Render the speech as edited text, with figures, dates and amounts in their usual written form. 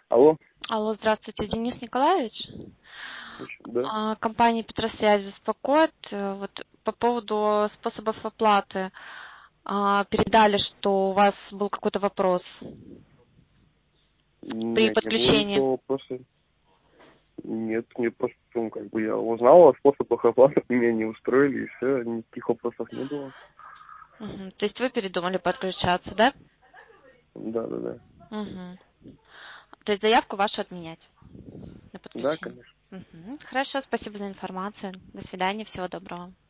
Алло, Алло, здравствуйте, Денис Николаевич. да. Компания Петросвязь беспокоит. Вот по поводу способов оплаты. Передали, что у вас был какой-то вопрос при Нет, не было подключении. никакого вопроса. Нет, мне просто, я узнал о способах оплаты, меня не устроили, и все, никаких вопросов не было. Мгм. То есть вы передумали подключаться, да? Да, да, да. Мгм. То есть заявку вашу отменять на Да, подключение. конечно. Мгм. Хорошо, спасибо за информацию. До свидания, всего доброго.